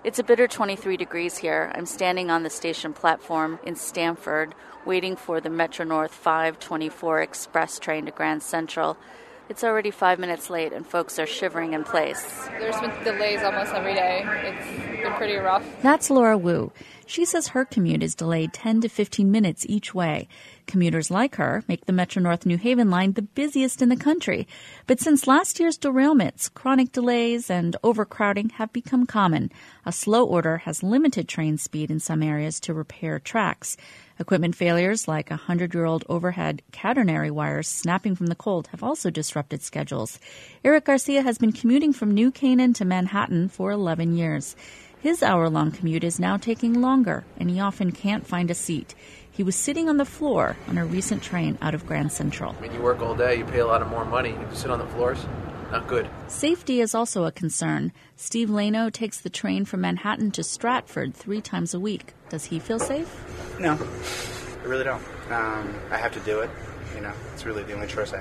It's a bitter 23 degrees here. I'm standing on the station platform in Stamford, waiting for the Metro-North 524 express train to Grand Central. It's already 5 minutes late, and folks are shivering in place. There's been delays almost every day. It's been pretty rough. That's Laura Wu. She says her commute is delayed 10 to 15 minutes each way. Commuters like her make the Metro-North New Haven line the busiest in the country. But since last year's derailments, chronic delays and overcrowding have become common. A slow order has limited train speed in some areas to repair tracks. Equipment failures like 100-year-old overhead catenary wires snapping from the cold have also disrupted schedules. Eric Garcia has been commuting from New Canaan to Manhattan for 11 years. His hour-long commute is now taking longer, and he often can't find a seat. He was sitting on the floor on a recent train out of Grand Central. When you work all day, you pay a lot of more money. If you sit on the floors, not good. Safety is also a concern. Steve Lano takes the train from Manhattan to Stratford 3 times a week. Does he feel safe? No, I really don't. I have to do it. It's really the only choice I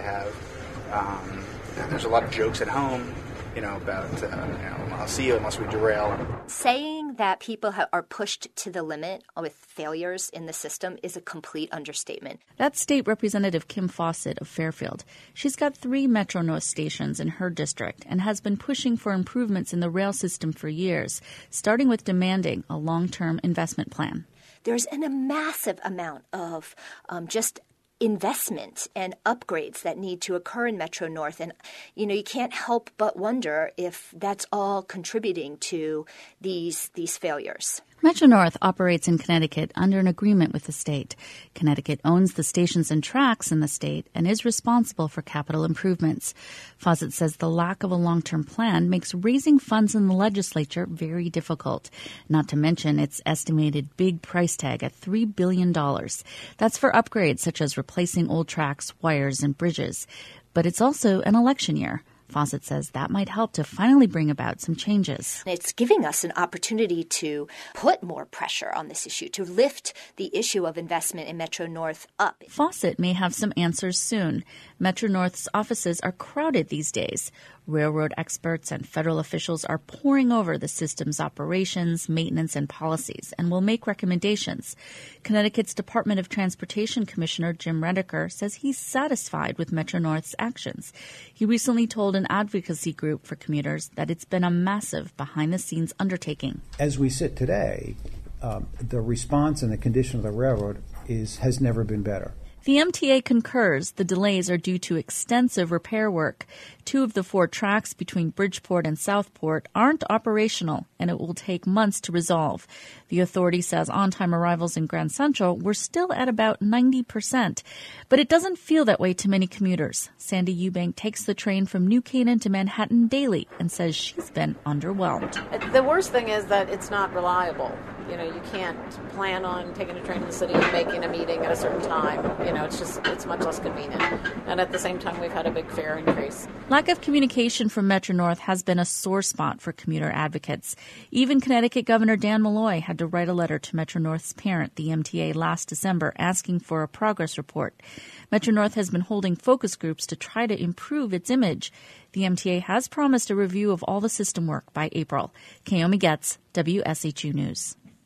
have. There's a lot of jokes at home, about, I'll see you unless we derail. Saying that people are pushed to the limit with failures in the system is a complete understatement. That's State Representative Kim Fawcett of Fairfield. She's got 3 Metro-North stations in her district and has been pushing for improvements in the rail system for years, starting with demanding a long-term investment plan. There's a massive amount of just investment and upgrades that need to occur in Metro-North. And, you can't help but wonder if that's all contributing to these failures. Metro-North operates in Connecticut under an agreement with the state. Connecticut owns the stations and tracks in the state and is responsible for capital improvements. Fawcett says the lack of a long-term plan makes raising funds in the legislature very difficult, not to mention its estimated big price tag at $3 billion. That's for upgrades such as replacing old tracks, wires, and bridges. But it's also an election year. Fawcett says that might help to finally bring about some changes. It's giving us an opportunity to put more pressure on this issue, to lift the issue of investment in Metro-North up. Fawcett may have some answers soon. Metro-North's offices are crowded these days. Railroad experts and federal officials are poring over the system's operations, maintenance, and policies and will make recommendations. Connecticut's Department of Transportation Commissioner Jim Redeker says he's satisfied with Metro-North's actions. He recently told an advocacy group for commuters that it's been a massive behind-the-scenes undertaking. As we sit today, the response and the condition of the railroad has never been better. The MTA concurs the delays are due to extensive repair work. 2 of the 4 tracks between Bridgeport and Southport aren't operational, and it will take months to resolve. The authority says on-time arrivals in Grand Central were still at about 90%. But it doesn't feel that way to many commuters. Sandy Eubank takes the train from New Canaan to Manhattan daily and says she's been underwhelmed. The worst thing is that it's not reliable. You can't plan on taking a train to the city and making a meeting at a certain time. It's much less convenient. And at the same time, we've had a big fare increase. Lack of communication from Metro-North has been a sore spot for commuter advocates. Even Connecticut Governor Dan Malloy had to write a letter to Metro-North's parent, the MTA, last December asking for a progress report. Metro-North has been holding focus groups to try to improve its image. The MTA has promised a review of all the system work by April. Kaomi Getz, WSHU News.